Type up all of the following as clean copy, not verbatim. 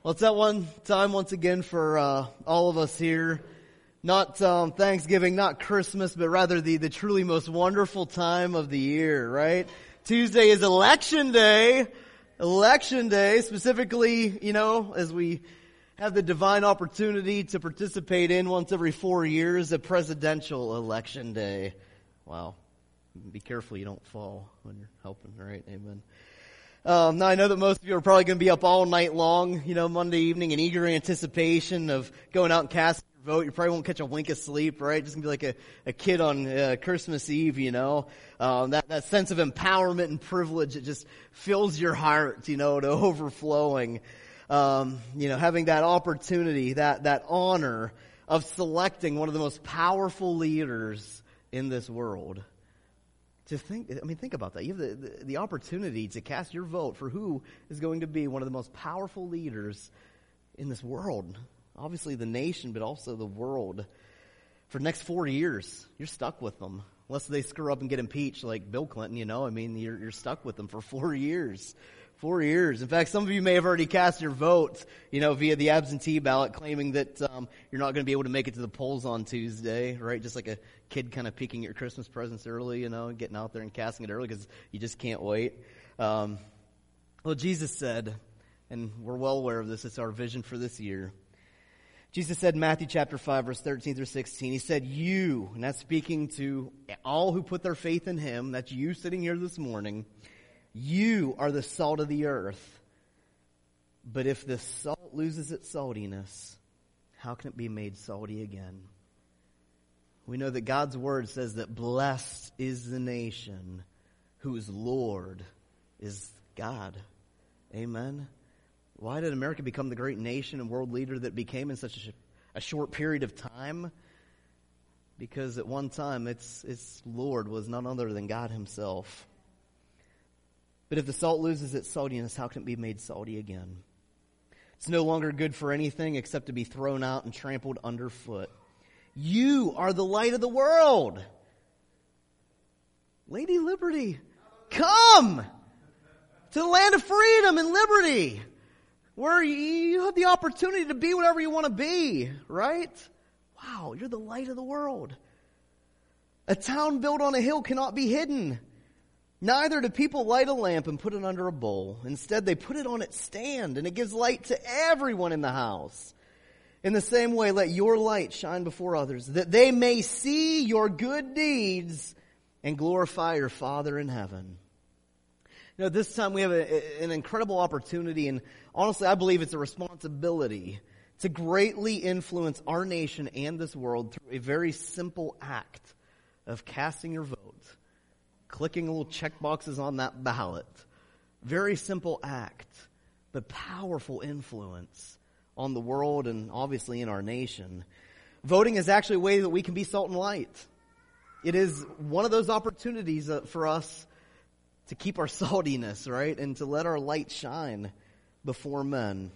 Well, it's that one time once again for all of us here. Not Thanksgiving, not Christmas, but rather the truly most wonderful time of the year, right? Tuesday is Election Day. Election Day, specifically, as we have the divine opportunity to participate in once every 4 years, a presidential election day. Wow. Be careful you don't fall when you're helping, right? Amen. Now I know that most of you are probably going to be up all night long, Monday evening in eager anticipation of going out and casting your vote. You probably won't catch a wink of sleep, right? Just going to be like a kid on Christmas Eve, that sense of empowerment and privilege that just fills your heart, to overflowing. Having that opportunity, that honor of selecting one of the most powerful leaders in this world. Think about that. You have the opportunity to cast your vote for who is going to be one of the most powerful leaders in this world. Obviously the nation, but also the world. For the next 4 years, you're stuck with them. Unless they screw up and get impeached like Bill Clinton, you're stuck with them for 4 years. 4 years. In fact, some of you may have already cast your vote, via the absentee ballot, claiming that you're not going to be able to make it to the polls on Tuesday, right? Just like a kid kind of peeking at your Christmas presents early, getting out there and casting it early because you just can't wait. Well, Jesus said, and we're well aware of this, it's our vision for this year. Jesus said in Matthew chapter 5, verse 13 through 16, he said, you, and that's speaking to all who put their faith in him, that's you sitting here this morning, you are the salt of the earth. But if the salt loses its saltiness, how can it be made salty again? We know that God's word says that blessed is the nation whose Lord is God. Amen. Why did America become the great nation and world leader that became in such a short period of time? Because at one time its Lord was none other than God himself. But if the salt loses its saltiness, how can it be made salty again? It's no longer good for anything except to be thrown out and trampled underfoot. You are the light of the world. Lady Liberty, come to the land of freedom and liberty, where you have the opportunity to be whatever you want to be, right? Wow, you're the light of the world. A town built on a hill cannot be hidden. Neither do people light a lamp and put it under a bowl. Instead, they put it on its stand, and it gives light to everyone in the house. In the same way, let your light shine before others, that they may see your good deeds and glorify your Father in heaven. This time we have an incredible opportunity, and honestly, I believe it's a responsibility to greatly influence our nation and this world through a very simple act of casting your vote. Clicking little check boxes on that ballot. Very simple act, but powerful influence on the world and obviously in our nation. Voting is actually a way that we can be salt and light. It is one of those opportunities for us to keep our saltiness, right? And to let our light shine before men.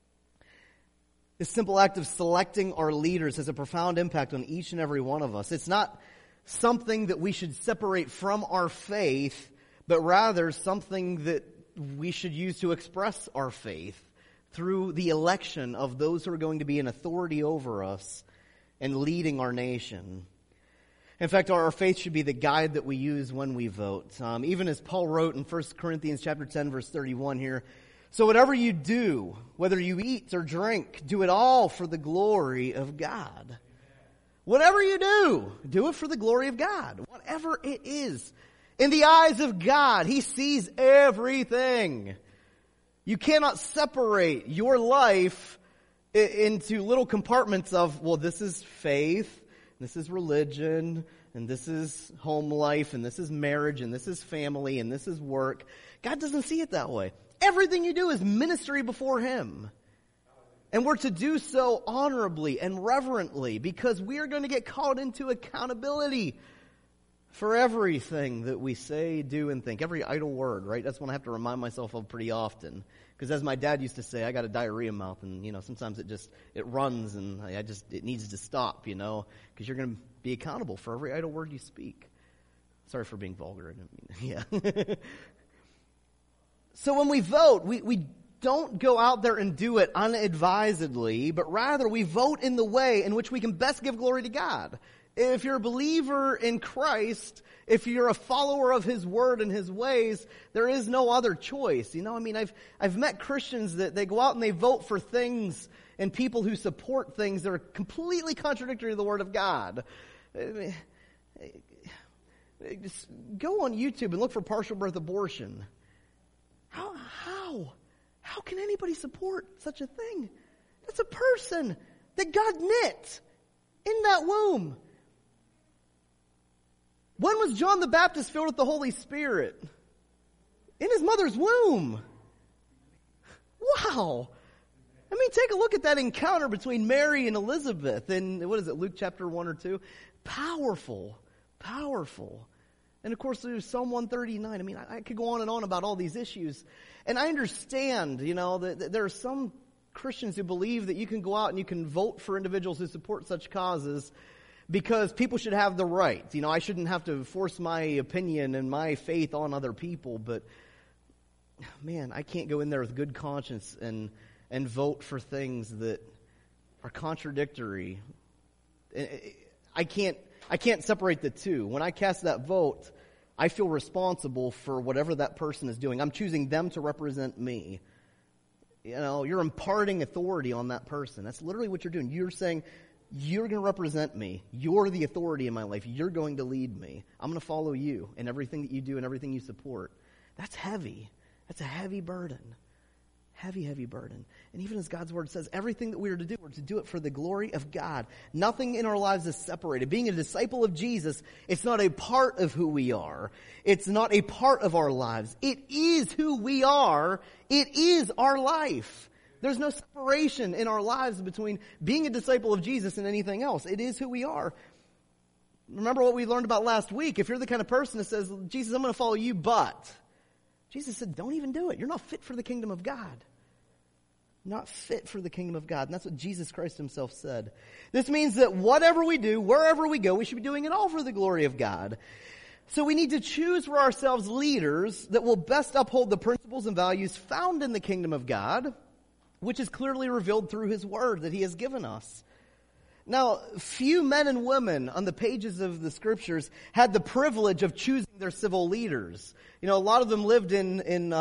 This simple act of selecting our leaders has a profound impact on each and every one of us. It's not something that we should separate from our faith, but rather something that we should use to express our faith through the election of those who are going to be in authority over us and leading our nation. In fact, our faith should be the guide that we use when we vote. Even as Paul wrote in 1 Corinthians chapter 10, verse 31 here, so whatever you do, whether you eat or drink, do it all for the glory of God. Whatever you do it for the glory of God. Whatever it is. In the eyes of God, He sees everything. You cannot separate your life into little compartments of, well, this is faith, this is religion, and this is home life, and this is marriage, and this is family, and this is work. God doesn't see it that way. Everything you do is ministry before Him. And we're to do so honorably and reverently because we are going to get called into accountability for everything that we say, do, and think. Every idle word, right? That's one I have to remind myself of pretty often. Because as my dad used to say, I got a diarrhea mouth, and sometimes it runs, and it needs to stop, because you're going to be accountable for every idle word you speak. Sorry for being vulgar. I didn't mean, yeah. So when we vote, we don't go out there and do it unadvisedly, but rather we vote in the way in which we can best give glory to God. If you're a believer in Christ, if you're a follower of His Word and His ways, there is no other choice. I've met Christians that they go out and they vote for things and people who support things that are completely contradictory to the Word of God. Just go on YouTube and look for partial birth abortion. How can anybody support such a thing? That's a person that God knit in that womb. When was John the Baptist filled with the Holy Spirit? In his mother's womb. Wow. Take a look at that encounter between Mary and Elizabeth in, Luke chapter 1 or 2? Powerful. And of course, there's Psalm 139. I could go on and on about all these issues. And I understand, that there are some Christians who believe that you can go out and you can vote for individuals who support such causes because people should have the right. I shouldn't have to force my opinion and my faith on other people. But, man, I can't go in there with good conscience and vote for things that are contradictory. I can't separate the two. When I cast that vote, I feel responsible for whatever that person is doing. I'm choosing them to represent me. You're imparting authority on that person. That's literally what you're doing. You're saying, you're going to represent me. You're the authority in my life. You're going to lead me. I'm going to follow you in everything that you do and everything you support. That's heavy. That's a heavy burden. Heavy burden. And even as God's Word says, everything that we are to do, we're to do it for the glory of God. Nothing in our lives is separated. Being a disciple of Jesus, it's not a part of who we are. It's not a part of our lives. It is who we are. It is our life. There's no separation in our lives between being a disciple of Jesus and anything else. It is who we are. Remember what we learned about last week. If you're the kind of person that says, Jesus, I'm going to follow you, but Jesus said, don't even do it. You're not fit for the kingdom of God. Not fit for the kingdom of God. And that's what Jesus Christ Himself said. This means that whatever we do, wherever we go, we should be doing it all for the glory of God. So we need to choose for ourselves leaders that will best uphold the principles and values found in the kingdom of God, which is clearly revealed through His Word that He has given us. Now, few men and women on the pages of the Scriptures had the privilege of choosing their civil leaders. A lot of them lived in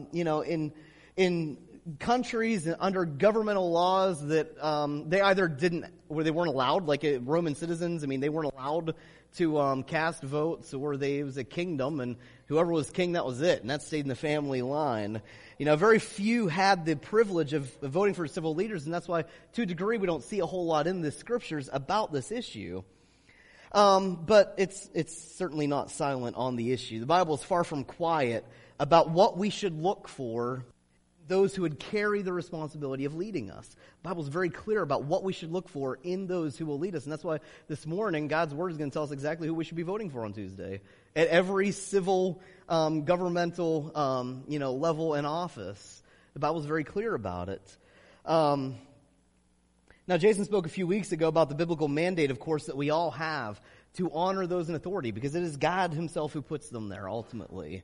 countries under governmental laws that they either didn't, where they weren't allowed, like Roman citizens. They weren't allowed to cast votes, or it was a kingdom, and whoever was king, that was it, and that stayed in the family line. Very few had the privilege of voting for civil leaders, and that's why, to a degree, we don't see a whole lot in the Scriptures about this issue. But it's certainly not silent on the issue. The Bible is far from quiet about what we should look for those who would carry the responsibility of leading us. The Bible is very clear about what we should look for in those who will lead us. And that's why this morning, God's Word is going to tell us exactly who we should be voting for on Tuesday. At every civil, governmental, level and office. The Bible is very clear about it. Now, Jason spoke a few weeks ago about the biblical mandate, of course, that we all have to honor those in authority, because it is God Himself who puts them there, ultimately.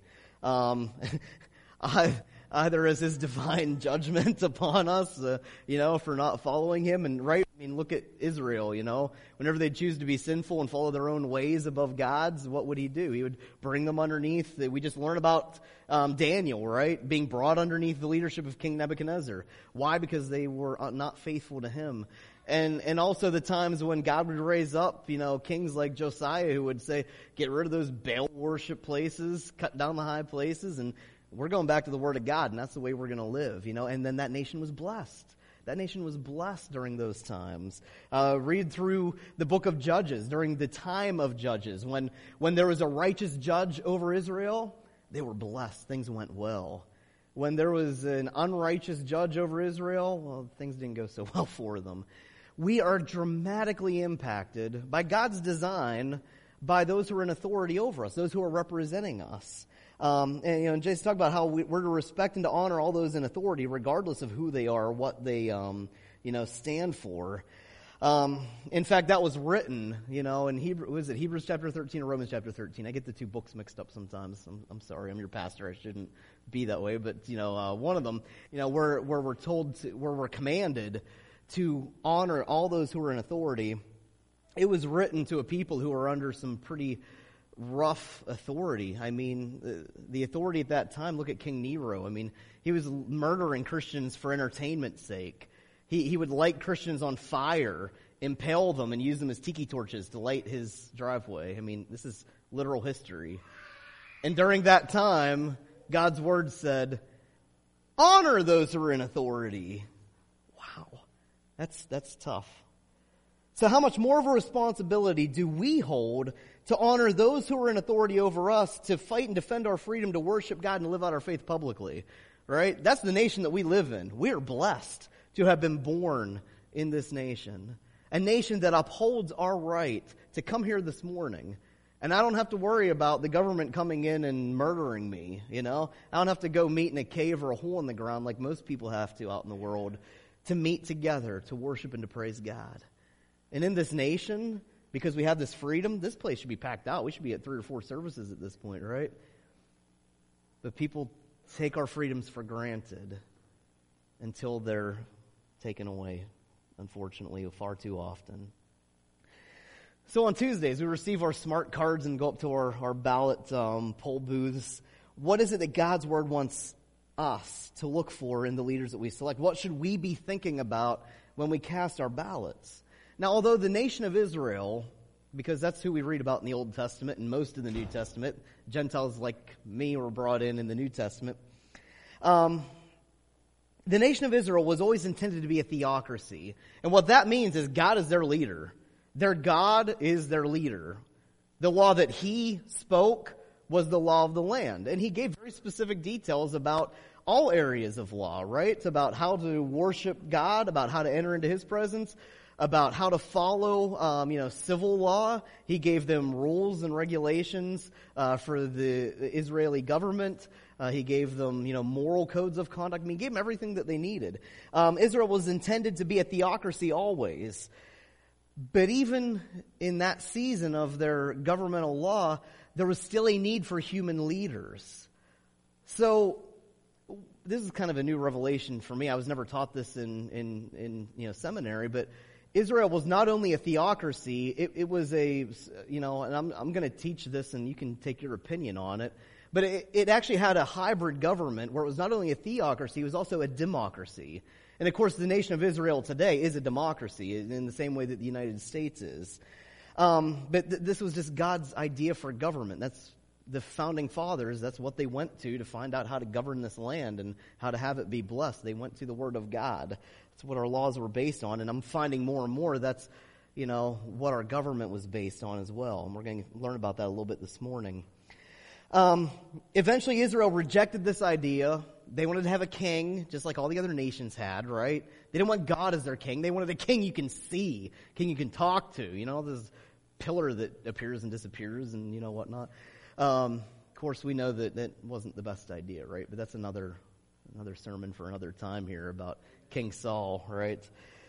Either as His divine judgment upon us, for not following Him. And look at Israel, whenever they choose to be sinful and follow their own ways above God's, what would He do? He would bring them underneath. We just learned about Daniel, right? Being brought underneath the leadership of King Nebuchadnezzar. Why? Because they were not faithful to Him. And also the times when God would raise up, kings like Josiah who would say, get rid of those Baal worship places, cut down the high places, and we're going back to the Word of God, and that's the way we're going to live, and then that nation was blessed. That nation was blessed during those times. Read through the book of Judges, during the time of Judges, when there was a righteous judge over Israel, they were blessed. Things went well. When there was an unrighteous judge over Israel, well, things didn't go so well for them. We are dramatically impacted by God's design by those who are in authority over us, those who are representing us. And Jason talked about how we're to respect and to honor all those in authority, regardless of who they are or what they, stand for. In fact, that was written, in Hebrews chapter 13 or Romans chapter 13? I get the two books mixed up sometimes. I'm sorry, I'm your pastor. I shouldn't be that way. But, one of them, where we're told, where we're commanded to honor all those who are in authority, it was written to a people who are under some pretty rough authority. I mean, the authority at that time, look at King Nero. I mean, he was murdering Christians for entertainment's sake. He would light Christians on fire, impale them, and use them as tiki torches to light his driveway. I mean, this is literal history. And during that time, God's word said, honor those who are in authority. Wow, that's tough. So how much more of a responsibility do we hold to honor those who are in authority over us, to fight and defend our freedom to worship God and live out our faith publicly, right? That's the nation that we live in. We are blessed to have been born in this nation, a nation that upholds our right to come here this morning. And I don't have to worry about the government coming in and murdering me, I don't have to go meet in a cave or a hole in the ground like most people have to out in the world to meet together, to worship and to praise God. And in this nation, because we have this freedom, this place should be packed out. We should be at 3 or 4 services at this point, right? But people take our freedoms for granted until they're taken away, unfortunately, far too often. So on Tuesdays, we receive our smart cards and go up to our ballot poll booths. What is it that God's Word wants us to look for in the leaders that we select? What should we be thinking about when we cast our ballots? Now, although the nation of Israel, because that's who we read about in the Old Testament and most of the New Testament, Gentiles like me were brought in the New Testament, the nation of Israel was always intended to be a theocracy. And what that means is God is their leader. Their God is their leader. The law that he spoke was the law of the land. And he gave very specific details about all areas of law, right? It's about how to worship God, about how to enter into his presence, about how to follow, civil law. He gave them rules and regulations for the Israeli government. He gave them, moral codes of conduct. I mean, he gave them everything that they needed. Israel was intended to be a theocracy always. But even in that season of their governmental law, there was still a need for human leaders. So this is kind of a new revelation for me. I was never taught this in seminary, but Israel was not only a theocracy, it was and I'm going to teach this and you can take your opinion on it, but it actually had a hybrid government where it was not only a theocracy, it was also a democracy. And of course, the nation of Israel today is a democracy in the same way that the United States is. But this was just God's idea for government. That's the founding fathers, that's what they went to find out how to govern this land and how to have it be blessed. They went to the Word of God. That's what our laws were based on. And I'm finding more and more that's, what our government was based on as well. And we're going to learn about that a little bit this morning. Eventually, Israel rejected this idea. They wanted to have a king, just like all the other nations had, right? They didn't want God as their king. They wanted a king you can see, king you can talk to, this pillar that appears and disappears and, whatnot. Of course, we know that wasn't the best idea, right? But that's another sermon for another time here about King Saul, right?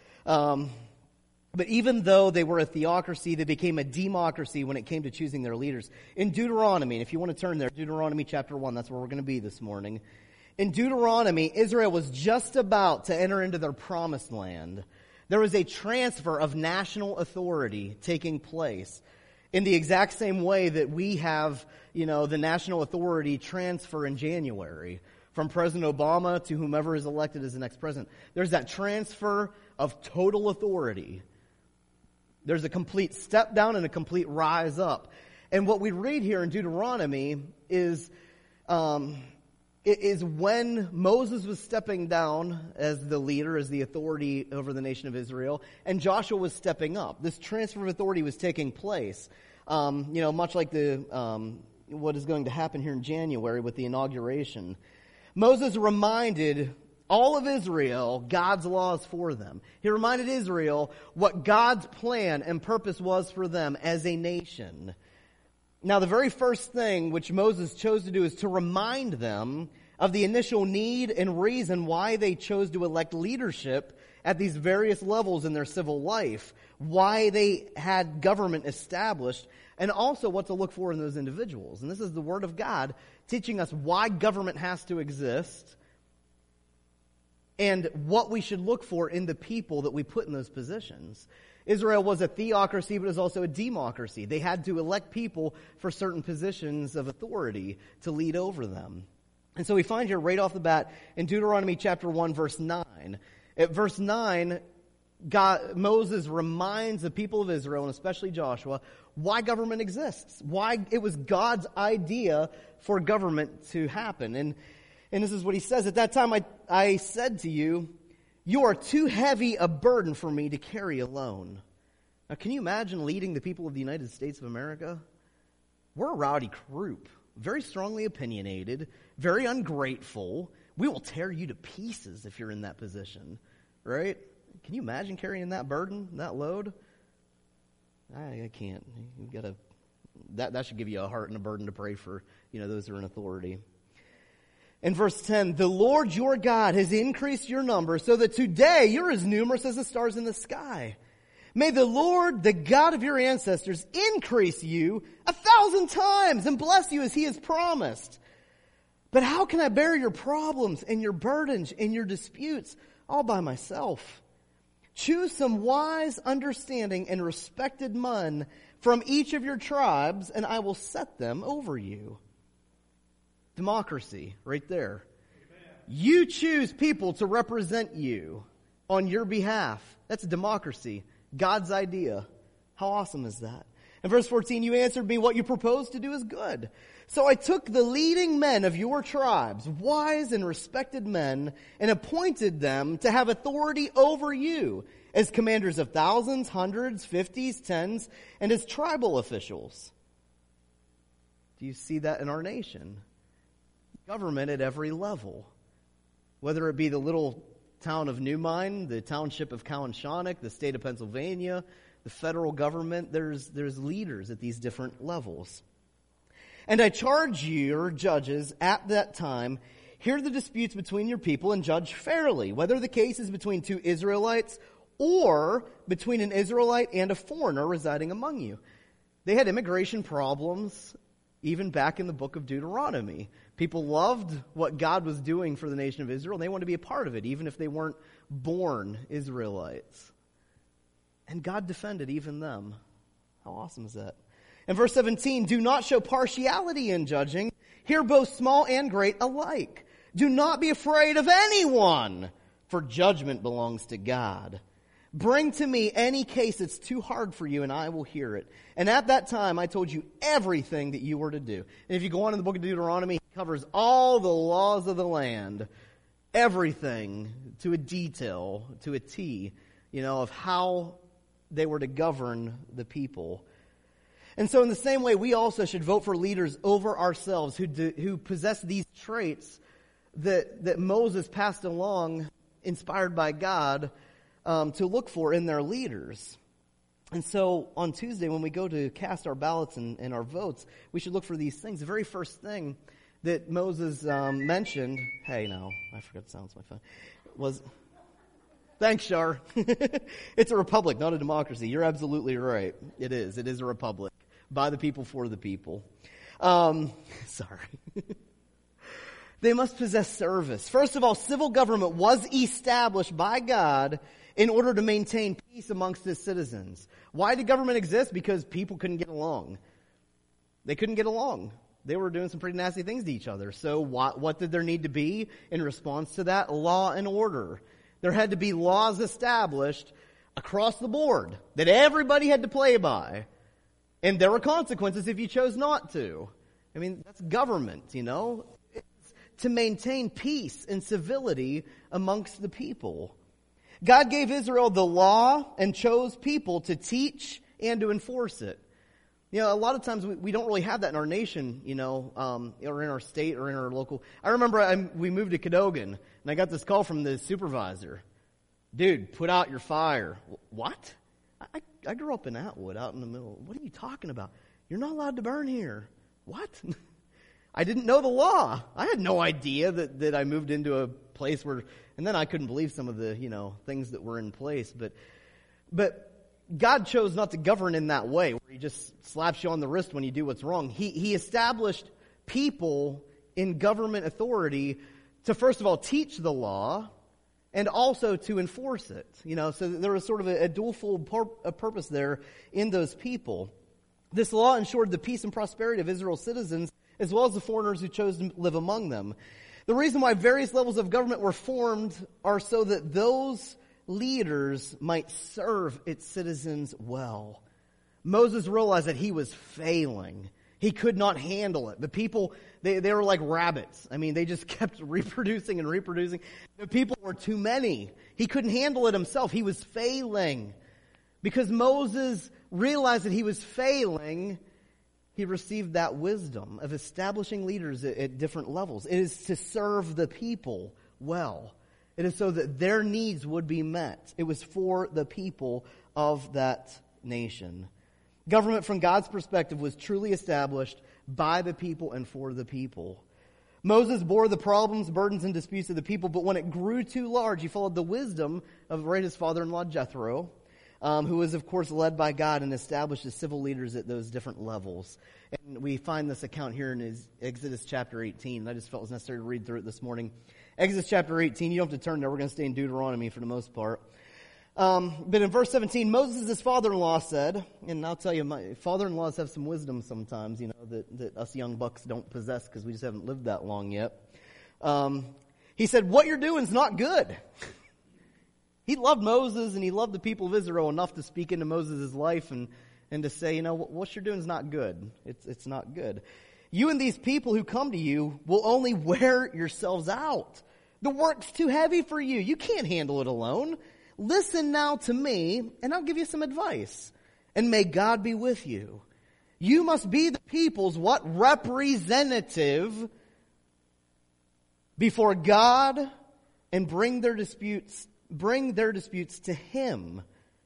But even though they were a theocracy, they became a democracy when it came to choosing their leaders. In Deuteronomy, and if you want to turn there, Deuteronomy chapter 1, that's where we're going to be this morning. In Deuteronomy, Israel was just about to enter into their promised land. There was a transfer of national authority taking place in the exact same way that we have, the national authority transfer in January from President Obama to whomever is elected as the next president. There's that transfer of total authority. There's a complete step down and a complete rise up. And what we read here in Deuteronomy is when Moses was stepping down as the leader, as the authority over the nation of Israel, and Joshua was stepping up. This transfer of authority was taking place. Much like what is going to happen here in January with the inauguration. Moses reminded all of Israel God's laws for them. He reminded Israel what God's plan and purpose was for them as a nation. Now, the very first thing which Moses chose to do is to remind them of the initial need and reason why they chose to elect leadership at these various levels in their civil life, why they had government established, and also what to look for in those individuals. And this is the Word of God teaching us why government has to exist and what we should look for in the people that we put in those positions. Israel was a theocracy, but it was also a democracy. They had to elect people for certain positions of authority to lead over them. And so we find here right off the bat in Deuteronomy chapter 1, verse 9. At verse 9, Moses reminds the people of Israel, and especially Joshua, why government exists, why it was God's idea for government to happen. And this is what he says, "At that time I said to you, you are too heavy a burden for me to carry alone." Now, can you imagine leading the people of the United States of America? We're a rowdy group, very strongly opinionated, very ungrateful. We will tear you to pieces if you're in that position, right? Can you imagine carrying that burden, that load? I can't. You've got to. That should give you a heart and a burden to pray for, those who are in authority. In verse 10, "The Lord your God has increased your number so that today you're as numerous as the stars in the sky. May the Lord, the God of your ancestors, increase you 1,000 times and bless you as he has promised. But how can I bear your problems and your burdens and your disputes all by myself? Choose some wise, understanding, and respected men from each of your tribes, and I will set them over you." Democracy, right there. Amen. You choose people to represent you on your behalf. That's democracy. God's idea. How awesome is that? In verse 14, "You answered me, what you propose to do is good. So I took the leading men of your tribes, wise and respected men, and appointed them to have authority over you as commanders of thousands, hundreds, fifties, tens, and as tribal officials." Do you see that in our nation? Government at every level. Whether it be the little town of New Mine, the township of Cowanshannock, the state of Pennsylvania, the federal government, there's leaders at these different levels. "And I charge your judges at that time, hear the disputes between your people and judge fairly, whether the case is between two Israelites or between an Israelite and a foreigner residing among you." They had immigration problems even back in the book of Deuteronomy. People loved what God was doing for the nation of Israel, and they wanted to be a part of it, even if they weren't born Israelites. And God defended even them. How awesome is that? In verse 17, "Do not show partiality in judging. Hear both small and great alike. Do not be afraid of anyone, for judgment belongs to God. Bring to me any case that's too hard for you, and I will hear it. And at that time, I told you everything that you were to do." And if you go on in the book of Deuteronomy, it covers all the laws of the land, everything to a detail, to a T, of how they were to govern the people. And so in the same way, we also should vote for leaders over ourselves who possess these traits that Moses passed along, inspired by God, to look for in their leaders. And so on Tuesday, when we go to cast our ballots and our votes, we should look for these things. The very first thing that Moses mentioned, hey, no, I forgot to silence my phone, was, thanks, Shar. It's a republic, not a democracy. You're absolutely right. It is. It is a republic. By the people, for the people. Sorry. They must possess service. First of all, civil government was established by God in order to maintain peace amongst his citizens. Why did government exist? Because people couldn't get along. They couldn't get along. They were doing some pretty nasty things to each other. So what did there need to be in response to that? Law and order. There had to be laws established across the board that everybody had to play by. And there were consequences if you chose not to. I mean, that's government, It's to maintain peace and civility amongst the people. God gave Israel the law and chose people to teach and to enforce it. A lot of times we don't really have that in our nation, or in our state or in our local. I remember we moved to Cadogan, and I got this call from the supervisor. "Dude, put out your fire." What? I grew up in Atwood, out in the middle. What are you talking about? You're not allowed to burn here. What? I didn't know the law. I had no idea that I moved into a place where, and then I couldn't believe some of the, things that were in place. But God chose not to govern in that way, where he just slaps you on the wrist when you do what's wrong. He established people in government authority to, first of all, teach the law and also to enforce it. So there was sort of a dual-fold purpose there in those people. This law ensured the peace and prosperity of Israel's citizens, as well as the foreigners who chose to live among them. The reason why various levels of government were formed are so that those leaders might serve its citizens well. Moses realized that he was failing. He could not handle it. The people, they were like rabbits. They just kept reproducing and reproducing. The people were too many. He couldn't handle it himself. He was failing. Because Moses realized that he was failing, he received that wisdom of establishing leaders at different levels. It is to serve the people well. It is so that their needs would be met. It was for the people of that nation. Government from God's perspective was truly established by the people and for the people. Moses bore the problems, burdens, and disputes of the people, but when it grew too large, he followed the wisdom of his father-in-law Jethro, who was, of course, led by God and established as civil leaders at those different levels. And we find this account here in Exodus chapter 18. I just felt it was necessary to read through it this morning. Exodus chapter 18, you don't have to turn there. We're going to stay in Deuteronomy for the most part. But in verse 17, Moses' father-in-law said, and I'll tell you, my father-in-laws have some wisdom sometimes, that us young bucks don't possess because we just haven't lived that long yet. He said, what you're doing is not good. He loved Moses and he loved the people of Israel enough to speak into Moses' life and to say, what you're doing is not good. It's not good. You and these people who come to you will only wear yourselves out. The work's too heavy for you. You can't handle it alone. Listen now to me, and I'll give you some advice. And may God be with you. You must be the people's representative before God and bring their disputes to Him.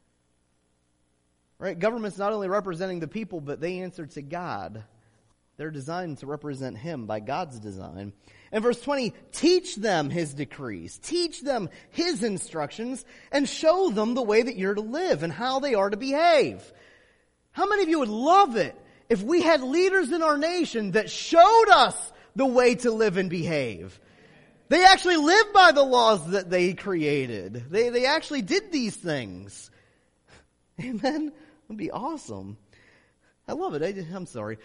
Right? Government's not only representing the people, but they answer to God. They're designed to represent Him by God's design. And verse 20, teach them His decrees, teach them His instructions, and show them the way that you're to live and how they are to behave. How many of you would love it if we had leaders in our nation that showed us the way to live and behave? They actually lived by the laws that they created. They actually did these things. Amen? It would be awesome. I love it. I'm sorry.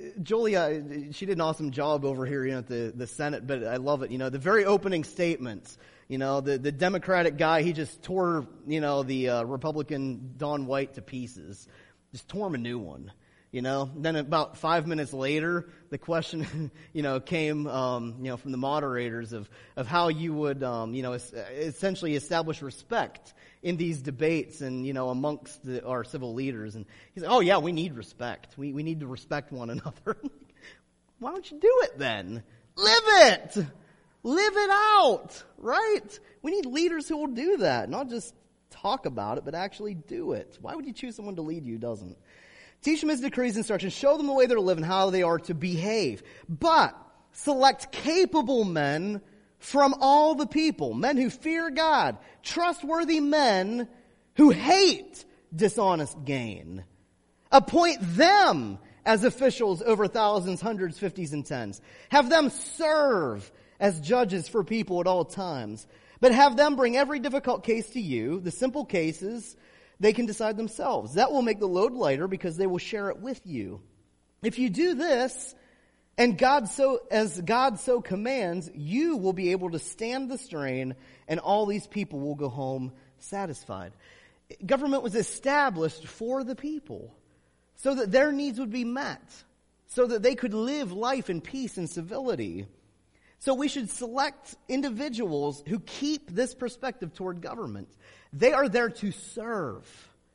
Julia, she did an awesome job over here, at the Senate, but I love it. The very opening statements, the Democratic guy, he just tore, the Republican Don White to pieces. Just tore him a new one. Then about 5 minutes later, the question, came, from the moderators of how you would, essentially establish respect in these debates and, amongst our civil leaders. And he's like, oh yeah, we need respect. We need to respect one another. Why don't you do it then? Live it! Live it out, right? We need leaders who will do that, not just talk about it, but actually do it. Why would you choose someone to lead you who doesn't? Teach them His decrees, instructions, show them the way they're to live and how they are to behave. But select capable men from all the people, men who fear God, trustworthy men who hate dishonest gain. Appoint them as officials over thousands, hundreds, fifties, and tens. Have them serve as judges for people at all times. But have them bring every difficult case to you. The simple cases they can decide themselves. That will make the load lighter because they will share it with you. If you do this, and as God so commands, you will be able to stand the strain, and all these people will go home satisfied. Government was established for the people, so that their needs would be met, so that they could live life in peace and civility. So we should select individuals who keep this perspective toward government. They are there to serve.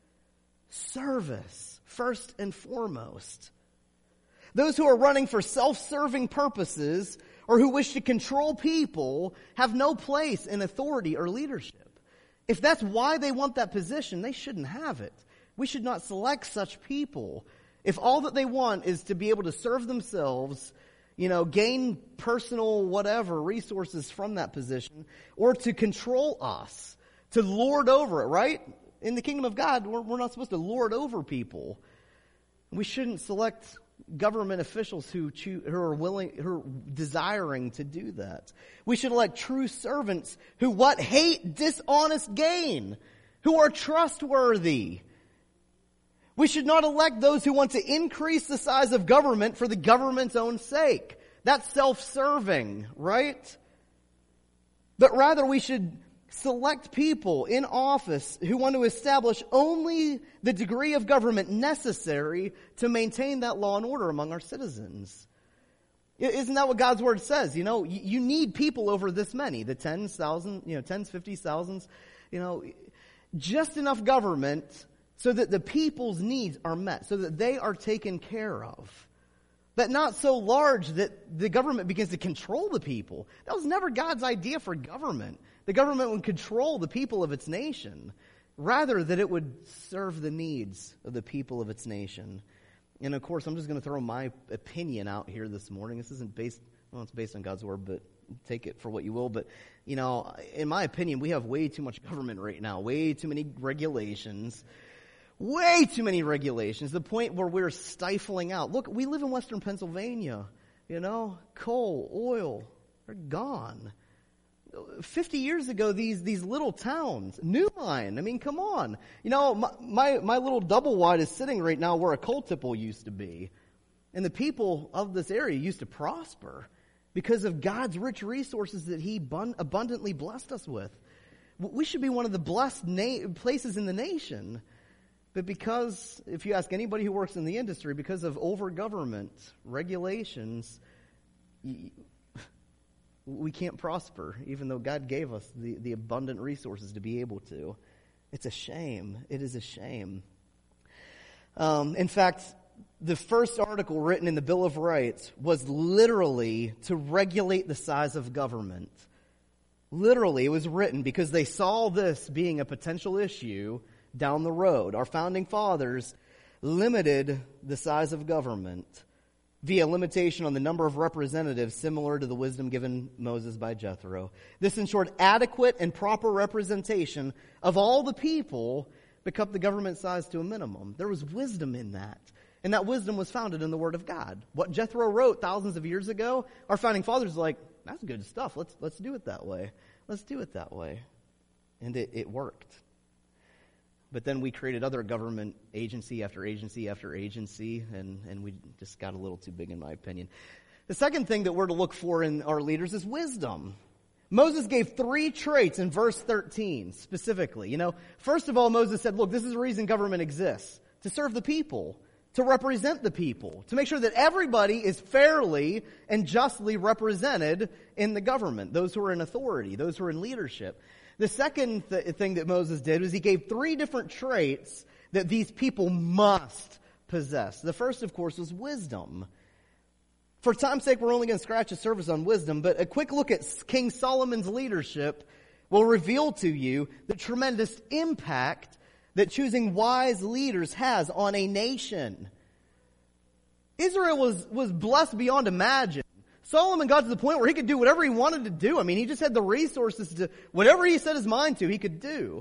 Service, first and foremost. Those who are running for self-serving purposes or who wish to control people have no place in authority or leadership. If that's why they want that position, they shouldn't have it. We should not select such people. If all that they want is to be able to serve themselves, gain personal whatever resources from that position, or to control us, to lord over it, right? In the kingdom of God, we're not supposed to lord over people. We shouldn't select government officials who are desiring to do that. We should elect true servants who hate dishonest gain, who are trustworthy. We should not elect those who want to increase the size of government for the government's own sake. That's self-serving, right? But rather we should select people in office who want to establish only the degree of government necessary to maintain that law and order among our citizens. Isn't that what God's Word says? You need people over this many, the tens, 50s, thousands, just enough government so that the people's needs are met, so that they are taken care of. But not so large that the government begins to control the people. That was never God's idea for government. The government would control the people of its nation, rather that it would serve the needs of the people of its nation. And of course, I'm just going to throw my opinion out here this morning. This isn't based on God's Word, but take it for what you will. But, in my opinion, we have way too much government right now, way too many regulations. Way too many regulations, the point where we're stifling out. Look, we live in Western Pennsylvania. Coal, oil, they're gone. 50 years ago, these little towns, Newline, come on. My little double wide is sitting right now where a coal tipple used to be. And the people of this area used to prosper because of God's rich resources that He abundantly blessed us with. We should be one of the blessed places in the nation. But because, if you ask anybody who works in the industry, because of over-government regulations, we can't prosper, even though God gave us the abundant resources to be able to. It's a shame. It is a shame. In fact, the first article written in the Bill of Rights was literally to regulate the size of government. Literally, it was written because they saw this being a potential issue down the road. Our founding fathers limited the size of government via limitation on the number of representatives, similar to the wisdom given Moses by Jethro. This ensured adequate and proper representation of all the people, but kept the government size to a minimum. There was wisdom in that. And that wisdom was founded in the Word of God. What Jethro wrote thousands of years ago, our founding fathers were like, that's good stuff. Let's do it that way. Let's do it that way. And it worked. But then we created other government agency after agency after agency, and we just got a little too big, in my opinion. The second thing that we're to look for in our leaders is wisdom. Moses gave 3 traits in verse 13, specifically. First of all, Moses said, look, this is the reason government exists. To serve the people, to represent the people, to make sure that everybody is fairly and justly represented in the government, those who are in authority, those who are in leadership. The second thing that Moses did was he gave 3 different traits that these people must possess. The first, of course, was wisdom. For time's sake, we're only going to scratch the surface on wisdom, but a quick look at King Solomon's leadership will reveal to you the tremendous impact that choosing wise leaders has on a nation. Israel was blessed beyond imagine. Solomon got to the point where he could do whatever he wanted to do. He just had the resources to, whatever he set his mind to, he could do.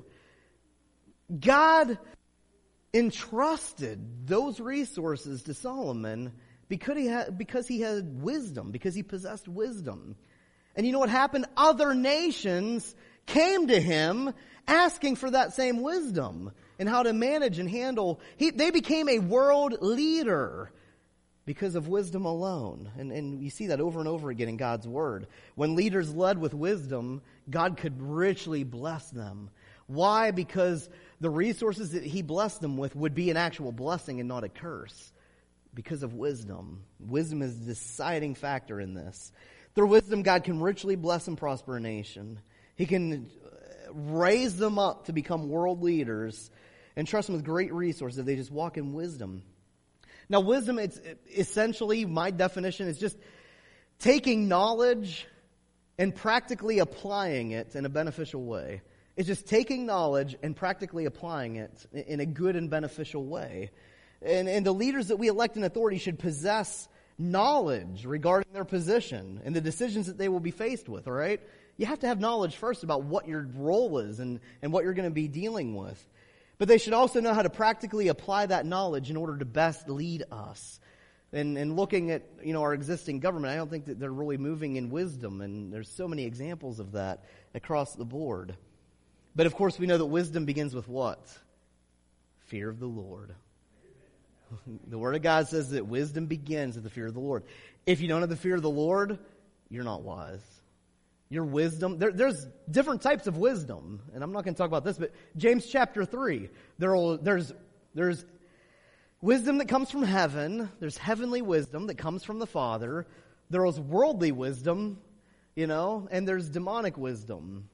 God entrusted those resources to Solomon because he had wisdom, because he possessed wisdom. And you know what happened? Other nations came to him asking for that same wisdom and how to manage and handle. They became a world leader because of wisdom alone. And you see that over and over again in God's Word. When leaders led with wisdom, God could richly bless them. Why? Because the resources that He blessed them with would be an actual blessing and not a curse. Because of wisdom. Wisdom is the deciding factor in this. Through wisdom, God can richly bless and prosper a nation. He can raise them up to become world leaders and trust them with great resources if they just walk in wisdom. Now, wisdom, it's essentially, my definition is just taking knowledge and practically applying it in a beneficial way. It's just taking knowledge and practically applying it in a good and beneficial way. And the leaders that we elect in authority should possess knowledge regarding their position and the decisions that they will be faced with, all right? You have to have knowledge first about what your role is and what you're going to be dealing with. But they should also know how to practically apply that knowledge in order to best lead us. And looking at, our existing government, I don't think that they're really moving in wisdom, and there's so many examples of that across the board. But of course, we know that wisdom begins with what? Fear of the Lord. The Word of God says that wisdom begins with the fear of the Lord. If you don't have the fear of the Lord, you're not wise. Your wisdom, there's different types of wisdom, and I'm not going to talk about this, but James chapter 3, there's wisdom that comes from heaven, there's heavenly wisdom that comes from the Father, there's worldly wisdom, and there's demonic wisdom.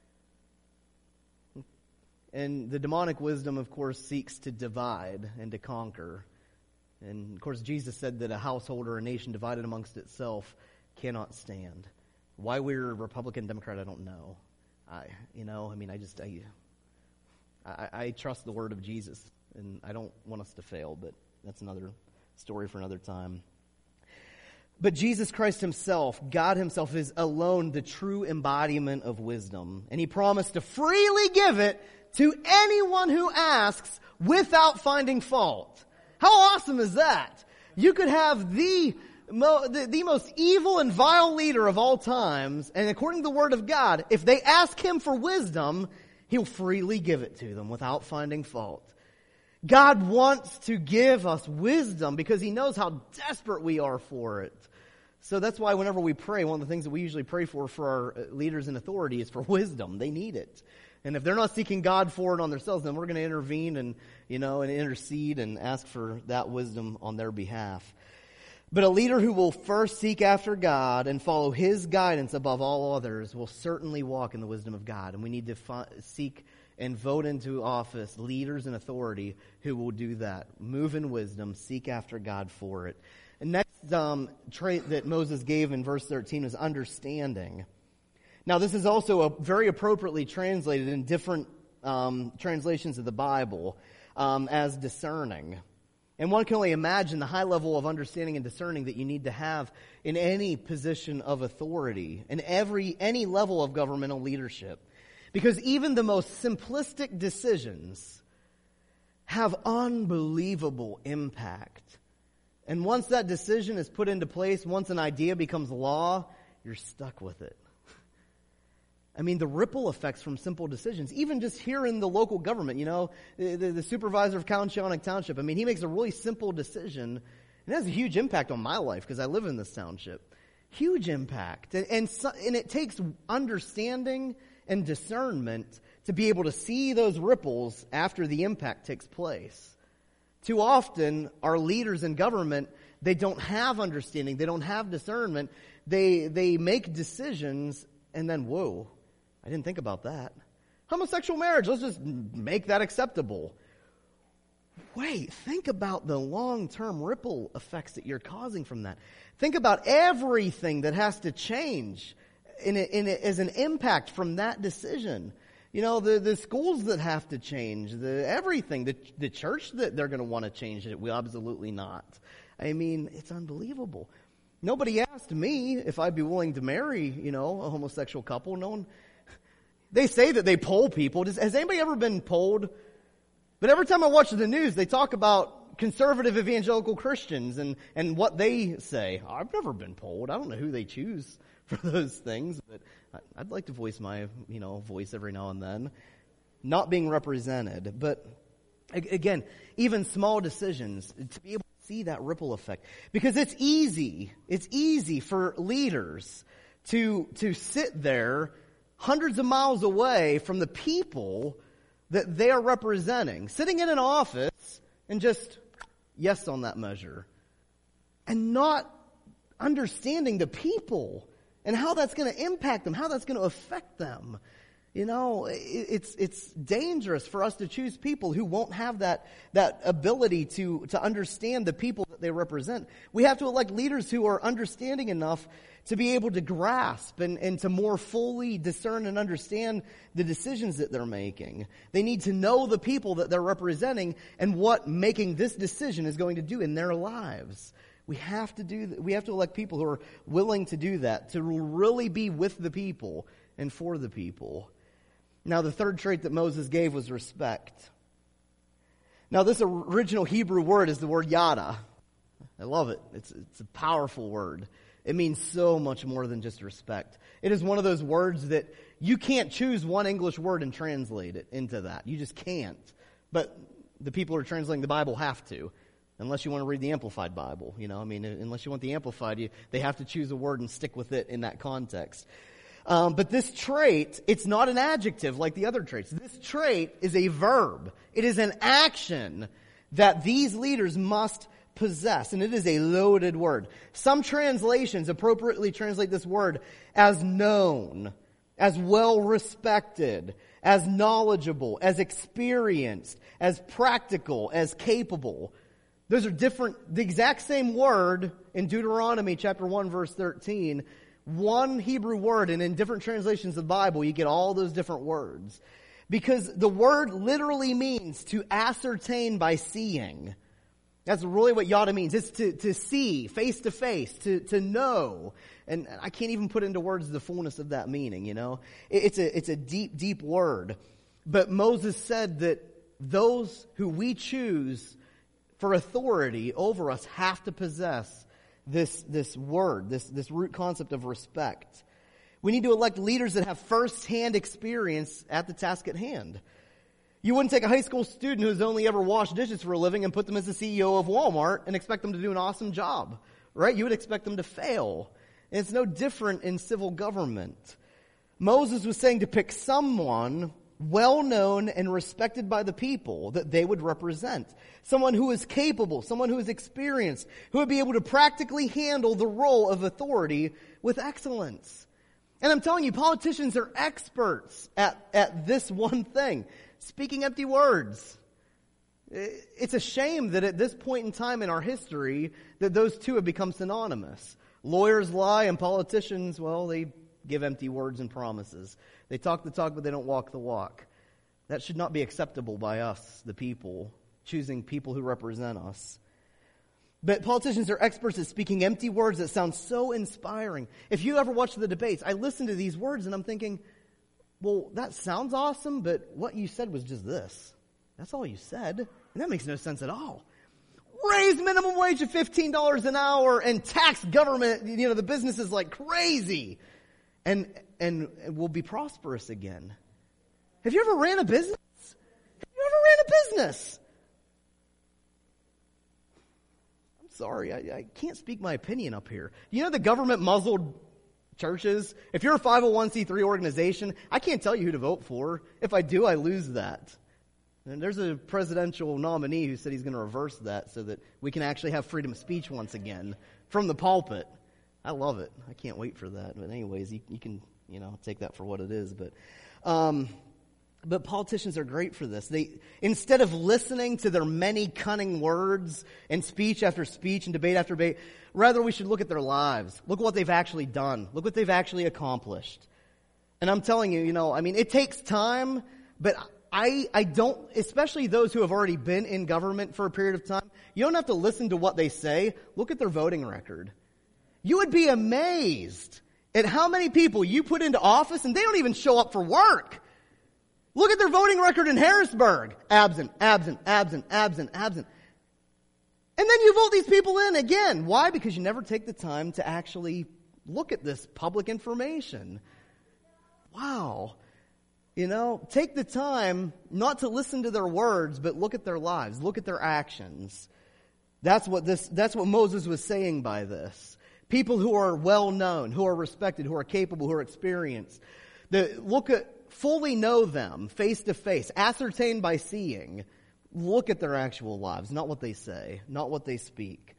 And the demonic wisdom, of course, seeks to divide and to conquer. And, of course, Jesus said that a household or a nation divided amongst itself cannot stand. Why we're Republican, Democrat, I don't know. I trust the word of Jesus, and I don't want us to fail, but that's another story for another time. But Jesus Christ himself, God himself, is alone the true embodiment of wisdom. And he promised to freely give it to anyone who asks without finding fault. How awesome is that? You could have the most evil and vile leader of all times, and according to the Word of God, if they ask him for wisdom, he'll freely give it to them without finding fault. God wants to give us wisdom because he knows how desperate we are for it. So that's why whenever we pray, one of the things that we usually pray for our leaders in authority is for wisdom. They need it. And if they're not seeking God for it on themselves, then we're going to intervene and intercede and ask for that wisdom on their behalf. But a leader who will first seek after God and follow his guidance above all others will certainly walk in the wisdom of God. And we need to seek and vote into office leaders in authority who will do that. Move in wisdom, seek after God for it. And next trait that Moses gave in verse 13 was understanding. Now, this is also very appropriately translated in different translations of the Bible as discerning. And one can only imagine the high level of understanding and discerning that you need to have in any position of authority, in any level of governmental leadership. Because even the most simplistic decisions have unbelievable impact. And once that decision is put into place, once an idea becomes law, you're stuck with it. I mean, the ripple effects from simple decisions, even just here in the local government, the supervisor of Conshohock Township, he makes a really simple decision, and it has a huge impact on my life because I live in this township. Huge impact. And it takes understanding and discernment to be able to see those ripples after the impact takes place. Too often, our leaders in government, they don't have understanding, they don't have discernment, they make decisions, and then, whoa, I didn't think about that. Homosexual marriage, let's just make that acceptable. Wait, think about the long-term ripple effects that you're causing from that. Think about everything that has to change as an impact from that decision. The schools that have to change, everything, the church that they're going to want to change it. We absolutely not. It's unbelievable. Nobody asked me if I'd be willing to marry, a homosexual couple. No one. They say that they poll people. Has anybody ever been polled? But every time I watch the news, they talk about conservative evangelical Christians and what they say. I've never been polled. I don't know who they choose for those things, but I'd like to voice my, voice every now and then. Not being represented. But again, even small decisions, to be able to see that ripple effect. Because it's easy for leaders to sit there hundreds of miles away from the people that they are representing, sitting in an office and just yes on that measure, and not understanding the people and how that's going to impact them, how that's going to affect them. It's dangerous for us to choose people who won't have that ability to understand the people that they represent. We have to elect leaders who are understanding enough to be able to grasp and to more fully discern and understand the decisions that they're making. They need to know the people that they're representing and what making this decision is going to do in their lives. We have to elect people who are willing to do that, to really be with the people and for the people. Now, the third trait that Moses gave was respect. Now, this original Hebrew word is the word yada. I love it. It's a powerful word. It means so much more than just respect. It is one of those words that you can't choose one English word and translate it into that. You just can't. But the people who are translating the Bible have to. Unless you want to read the Amplified Bible, unless you want the Amplified, they have to choose a word and stick with it in that context. But this trait, it's not an adjective like the other traits. This trait is a verb. It is an action that these leaders must possess, and it is a loaded word. Some translations appropriately translate this word as known, as well respected, as knowledgeable, as experienced, as practical, as capable. Those are different, the exact same word in Deuteronomy chapter 1 verse 13, one Hebrew word, and in different translations of the Bible you get all those different words. Because the word literally means to ascertain by seeing. That's really what yada means. It's to see, face to face, to know. And I can't even put into words the fullness of that meaning, It's a deep, deep word. But Moses said that those who we choose for authority over us have to possess this word, this root concept of respect. We need to elect leaders that have first-hand experience at the task at hand. You wouldn't take a high school student who's only ever washed dishes for a living and put them as the CEO of Walmart and expect them to do an awesome job, right? You would expect them to fail. And it's no different in civil government. Moses was saying to pick someone well-known and respected by the people that they would represent. Someone who is capable, someone who is experienced, who would be able to practically handle the role of authority with excellence. And I'm telling you, politicians are experts at this one thing. Speaking empty words. It's a shame that at this point in time in our history that those two have become synonymous. Lawyers lie and politicians, well, they give empty words and promises. They talk the talk, but they don't walk the walk. That should not be acceptable by us, the people, choosing people who represent us. But politicians are experts at speaking empty words that sound so inspiring. If you ever watch the debates, I listen to these words and I'm thinking, well, that sounds awesome, but what you said was just this. That's all you said. And that makes no sense at all. Raise minimum wage to $15 an hour and tax government, the businesses like crazy. And we'll be prosperous again. Have you ever ran a business? I'm sorry, I can't speak my opinion up here. The government muzzled churches? If you're a 501c3 organization, I can't tell you who to vote for. If I do, I lose that. And there's a presidential nominee who said he's going to reverse that so that we can actually have freedom of speech once again from the pulpit. I love it. I can't wait for that. But anyways, you can, take that for what it is. But politicians are great for this. They, instead of listening to their many cunning words and speech after speech and debate after debate, rather we should look at their lives. Look at what they've actually done. Look what they've actually accomplished. And I'm telling you, it takes time, but I don't, especially those who have already been in government for a period of time, you don't have to listen to what they say. Look at their voting record. You would be amazed at how many people you put into office and they don't even show up for work. Look at their voting record in Harrisburg. Absent. And then you vote these people in again. Why? Because you never take the time to actually look at this public information. Wow. Take the time not to listen to their words, but look at their lives. Look at their actions. That's what Moses was saying by this. People who are well known, who are respected, who are capable, who are experienced. Fully know them face to face, ascertain by seeing. Look at their actual lives, not what they say, not what they speak.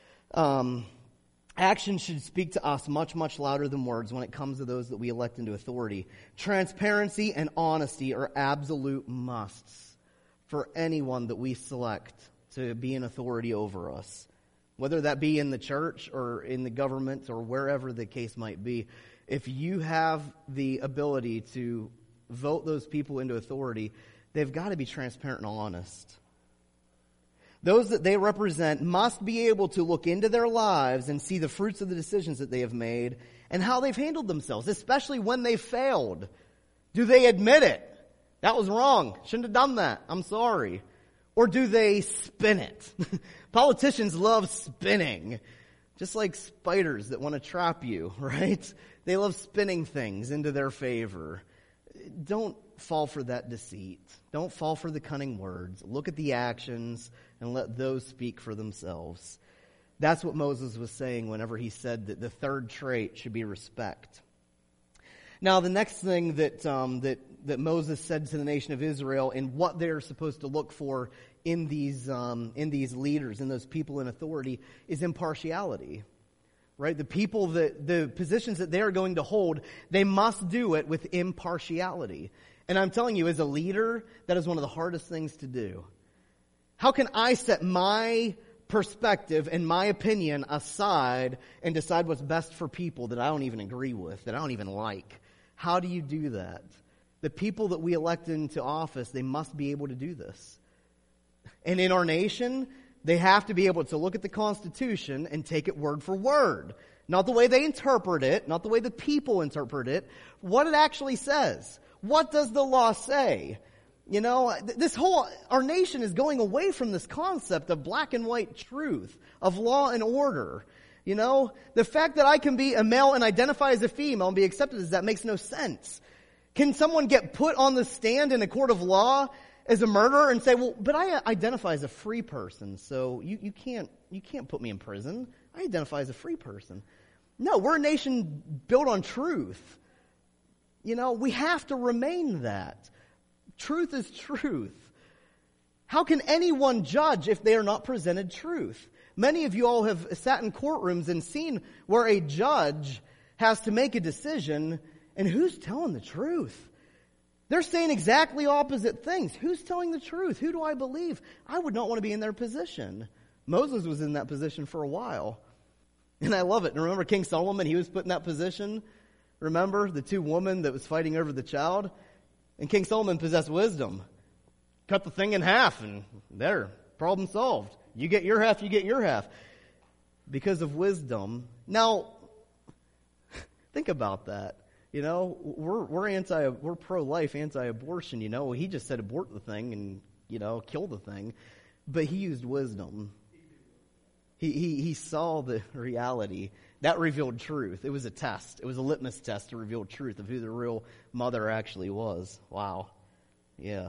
Action should speak to us much, much louder than words when it comes to those that we elect into authority. Transparency and honesty are absolute musts for anyone that we select to be an authority over us. Whether that be in the church or in the government or wherever the case might be. If you have the ability to vote those people into authority, they've got to be transparent and honest. Those that they represent must be able to look into their lives and see the fruits of the decisions that they have made and how they've handled themselves, especially when they failed. Do they admit it? That was wrong. Shouldn't have done that. I'm sorry. Or do they spin it? Politicians love spinning. Just like spiders that want to trap you, right? They love spinning things into their favor. Don't fall for that deceit. Don't fall for the cunning words. Look at the actions and let those speak for themselves. That's what Moses was saying whenever he said that the third trait should be respect. Now, the next thing that Moses said to the nation of Israel and what they're supposed to look for in these leaders, in those people in authority, is impartiality. Right? The positions that they are going to hold, they must do it with impartiality. And I'm telling you, as a leader, that is one of the hardest things to do. How can I set my perspective and my opinion aside and decide what's best for people that I don't even agree with, that I don't even like? How do you do that? The people that we elect into office, they must be able to do this. And in our nation, they have to be able to look at the Constitution and take it word for word. Not the way they interpret it, not the way the people interpret it, what it actually says. What does the law say? You know, our nation is going away from this concept of black and white truth, of law and order. You know, the fact that I can be a male and identify as a female and be accepted as that makes no sense. Can someone get put on the stand in a court of law as a murderer and say, well, but I identify as a free person, so you can't put me in prison. I identify as a free person. No, we're a nation built on truth. You know, we have to remain that. Truth is truth. How can anyone judge if they are not presented truth? Many of you all have sat in courtrooms and seen where a judge has to make a decision, and who's telling the truth? They're saying exactly opposite things. Who's telling the truth? Who do I believe? I would not want to be in their position. Moses was in that position for a while. And I love it. And remember King Solomon, he was put in that position. Remember the two women that was fighting over the child? And King Solomon possessed wisdom. Cut the thing in half and there, problem solved. You get your half, you get your half. Because of wisdom. Now, think about that. You know, we're pro-life, anti-abortion, you know. He just said abort the thing and, you know, kill the thing. But he used wisdom. He saw the reality. That revealed truth. It was a test. It was a litmus test to reveal truth of who the real mother actually was. Wow. Yeah.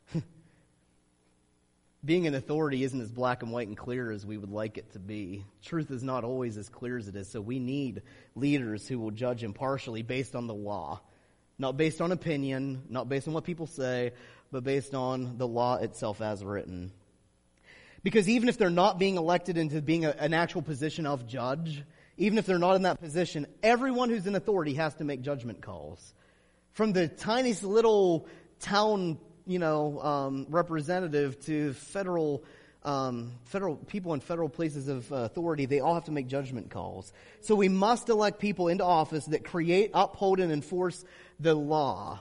Being an authority isn't as black and white and clear as we would like it to be. Truth is not always as clear as it is. So we need leaders who will judge impartially based on the law. Not based on opinion, not based on what people say, but based on the law itself as written. Because even if they're not being elected into being an actual position of judge, even if they're not in that position, everyone who's in authority has to make judgment calls. From the tiniest little town, representative to federal people in federal places of authority, they all have to make judgment calls. So we must elect people into office that create, uphold, and enforce the law,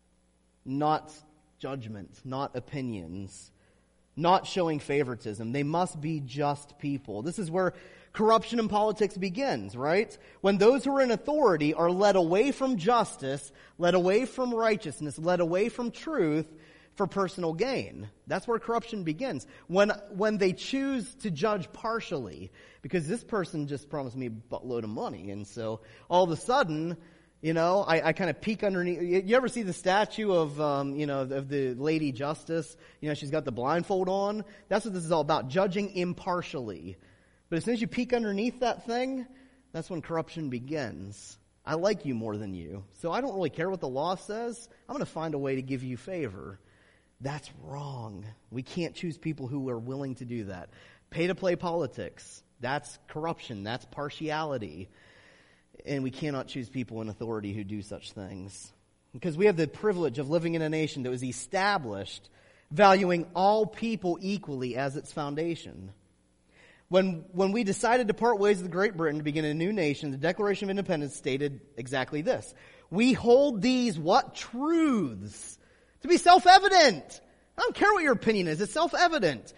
not judgment, not opinions, not showing favoritism. They must be just people. This is where corruption in politics begins, right? When those who are in authority are led away from justice, led away from righteousness, led away from truth for personal gain. That's where corruption begins. When they choose to judge partially, because this person just promised me a buttload of money, and so all of a sudden, I kind of peek underneath. You ever see the statue of the Lady Justice? She's got the blindfold on. That's what this is all about, judging impartially. But as soon as you peek underneath that thing, that's when corruption begins. I like you more than you, so I don't really care what the law says. I'm going to find a way to give you favor. That's wrong. We can't choose people who are willing to do that. Pay-to-play politics, that's corruption, that's partiality. And we cannot choose people in authority who do such things. Because we have the privilege of living in a nation that was established valuing all people equally as its foundation. When we decided to part ways with Great Britain to begin a new nation, the Declaration of Independence stated exactly this. We hold these, what? Truths. To be self-evident. I don't care what your opinion is. It's self-evident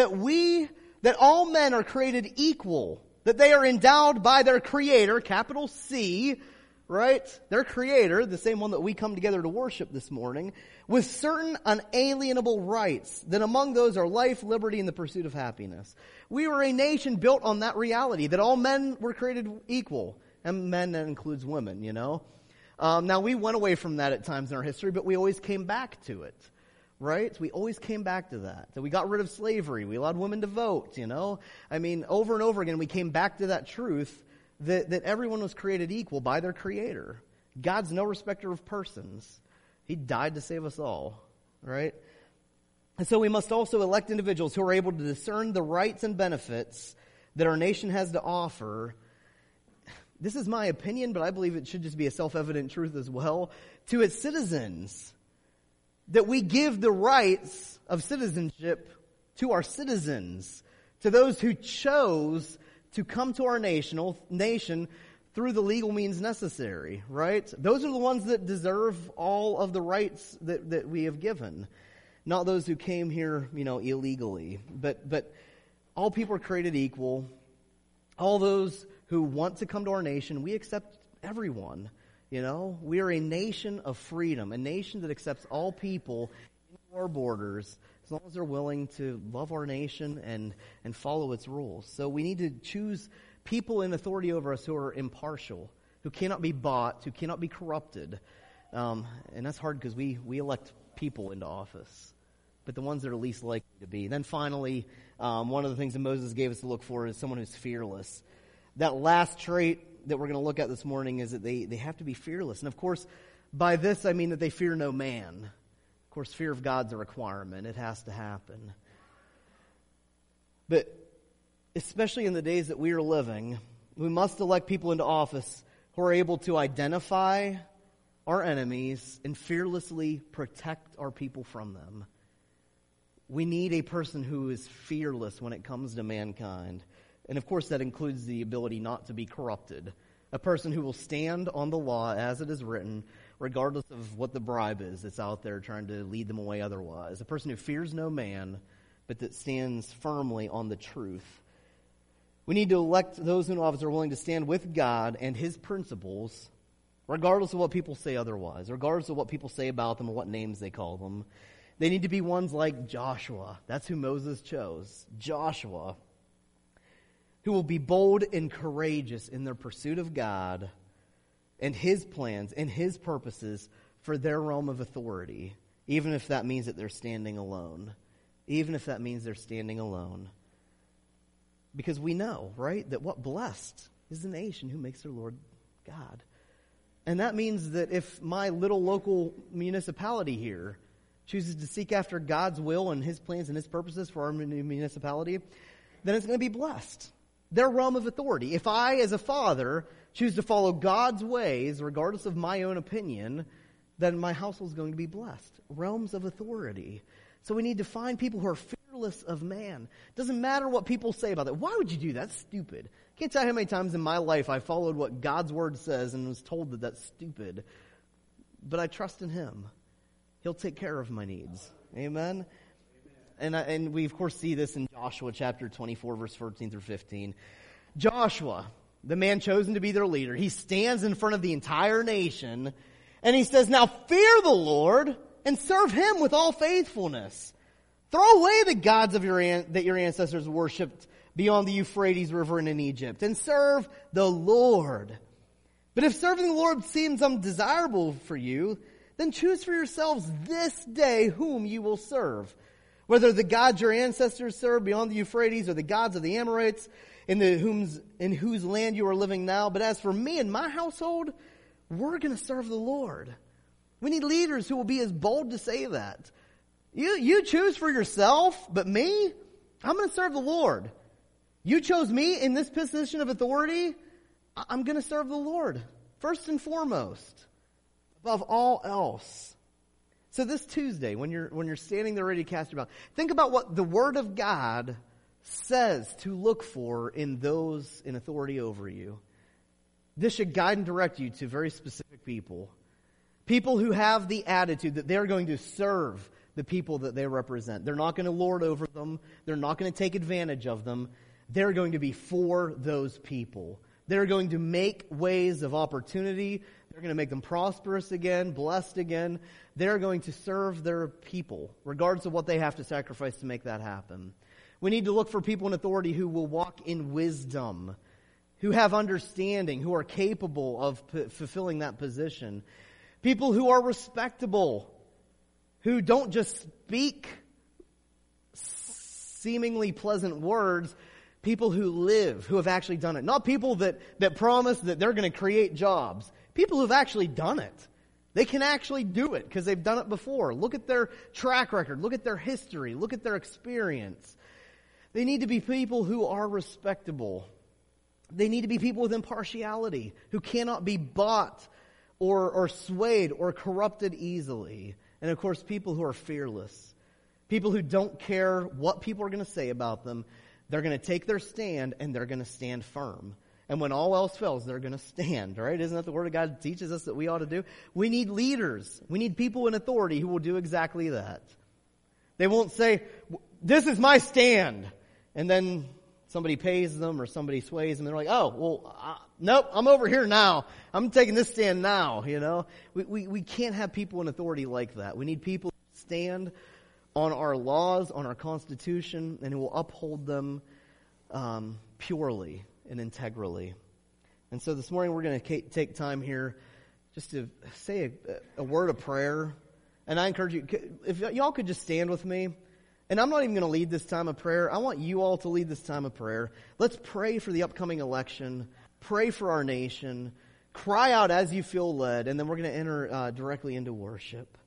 that all men are created equal, that they are endowed by their Creator, capital C, right? Their Creator, the same one that we come together to worship this morning, with certain unalienable rights, that among those are life, liberty, and the pursuit of happiness. We were a nation built on that reality, that all men were created equal. And men, that includes women, you know. Now, we went away from that at times in our history, but we always came back to it, right? We always came back to that we got rid of slavery. We allowed women to vote, you know. I mean, over and over again, we came back to that truth that everyone was created equal by their Creator. God's no respecter of persons. He died to save us all, right? And so we must also elect individuals who are able to discern the rights and benefits that our nation has to offer. This is my opinion, but I believe it should just be a self-evident truth as well, to its citizens. That we give the rights of citizenship to our citizens, to those who chose to come to our nation through the legal means necessary, right? Those are the ones that deserve all of the rights that we have given. Not those who came here, you know, illegally. But all people are created equal. All those who want to come to our nation, we accept everyone. You know, we are a nation of freedom, a nation that accepts all people into our borders as long as they're willing to love our nation and follow its rules. So we need to choose people in authority over us who are impartial, who cannot be bought, who cannot be corrupted. And that's hard because we elect people into office, but the ones that are least likely to be. Then finally, one of the things that Moses gave us to look for is someone who's fearless. That last trait that we're going to look at this morning is that they have to be fearless. And of course, by this I mean that they fear no man. Of course, fear of God's a requirement. It has to happen. But especially in the days that we are living, we must elect people into office who are able to identify our enemies and fearlessly protect our people from them. We need a person who is fearless when it comes to mankind. And of course that includes the ability not to be corrupted. A person who will stand on the law as it is written, regardless of what the bribe is that's out there trying to lead them away otherwise. A person who fears no man, but that stands firmly on the truth. We need to elect those in office who are willing to stand with God and His principles, regardless of what people say otherwise, regardless of what people say about them and what names they call them. They need to be ones like Joshua. That's who Moses chose. Joshua, who will be bold and courageous in their pursuit of God and His plans and His purposes for their realm of authority, even if that means that they're standing alone. Even if that means they're standing alone. Because we know, right, that what blessed is the nation who makes their Lord God. And that means that if my little local municipality here chooses to seek after God's will and His plans and His purposes for our municipality, then it's going to be blessed. Their realm of authority. If I, as a father, choose to follow God's ways, regardless of my own opinion, then my household is going to be blessed. Realms of authority. So we need to find people who are fearless of man. Doesn't matter what people say about that. Why would you do that? That's stupid. Can't tell you how many times in my life I followed what God's word says and was told that that's stupid. But I trust in Him. He'll take care of my needs. Amen? And we, of course, see this in Joshua chapter 24, verse 14 through 15. Joshua, the man chosen to be their leader, he stands in front of the entire nation, and he says, "Now fear the Lord and serve Him with all faithfulness. Throw away the gods of that your ancestors worshipped beyond the Euphrates River and in Egypt, and serve the Lord. But if serving the Lord seems undesirable for you, then choose for yourselves this day whom you will serve. Whether the gods your ancestors served beyond the Euphrates or the gods of the Amorites in whose land you are living now. But as for me and my household, we're going to serve the Lord." We need leaders who will be as bold to say that. You choose for yourself, but me, I'm going to serve the Lord. You chose me in this position of authority, I'm going to serve the Lord. First and foremost, above all else. So this Tuesday, when you're standing there ready to cast your vote, think about what the Word of God says to look for in those in authority over you. This should guide and direct you to very specific people. People who have the attitude that they're going to serve the people that they represent. They're not going to lord over them. They're not going to take advantage of them. They're going to be for those people. They're going to make ways of opportunity. They're going to make them prosperous again, blessed again. They're going to serve their people, regardless of what they have to sacrifice to make that happen. We need to look for people in authority who will walk in wisdom, who have understanding, who are capable of fulfilling that position. People who are respectable, who don't just speak seemingly pleasant words. People who live, who have actually done it. Not people that promise that they're going to create jobs. People who have actually done it. They can actually do it because they've done it before. Look at their track record. Look at their history. Look at their experience. They need to be people who are respectable. They need to be people with impartiality, who cannot be bought or swayed or corrupted easily. And of course, people who are fearless. People who don't care what people are going to say about them. They're going to take their stand, and they're going to stand firm. And when all else fails, they're going to stand, right? Isn't that the Word of God teaches us that we ought to do? We need leaders. We need people in authority who will do exactly that. They won't say, this is my stand. And then somebody pays them or somebody sways them. And they're like, oh, well, nope, I'm over here now. I'm taking this stand now, you know. We can't have people in authority like that. We need people who stand on our laws, on our Constitution, and who will uphold them purely and integrally. And so this morning we're going to take time here just to say a word of prayer. And I encourage you, if y'all could just stand with me. And I'm not even going to lead this time of prayer. I want you all to lead this time of prayer. Let's pray for the upcoming election. Pray for our nation. Cry out as you feel led. And then we're going to enter directly into worship.